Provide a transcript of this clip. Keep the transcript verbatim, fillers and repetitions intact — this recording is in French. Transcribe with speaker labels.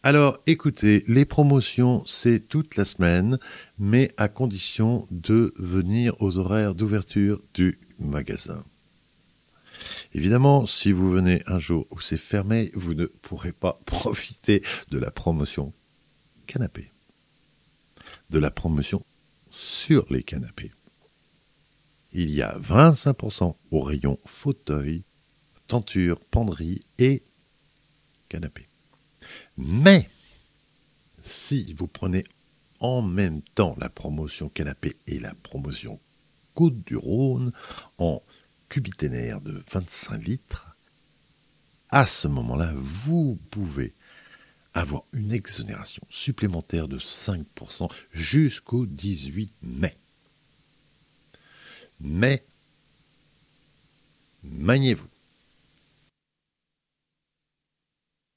Speaker 1: Alors, écoutez, les promotions, c'est toute la semaine, mais à condition de venir aux horaires d'ouverture du magasin. Évidemment, si vous venez un jour où c'est fermé, vous ne pourrez pas profiter de la promotion canapé, de la promotion sur les canapés. Il y a vingt-cinq pour cent au rayon fauteuil, tenture, penderie et canapé. Mais, si vous prenez en même temps la promotion canapé et la promotion Côte du Rhône en cubiténaire de vingt-cinq litres, à ce moment-là, vous pouvez avoir une exonération supplémentaire de cinq pour cent jusqu'au dix-huit mai. Mais, maniez-vous.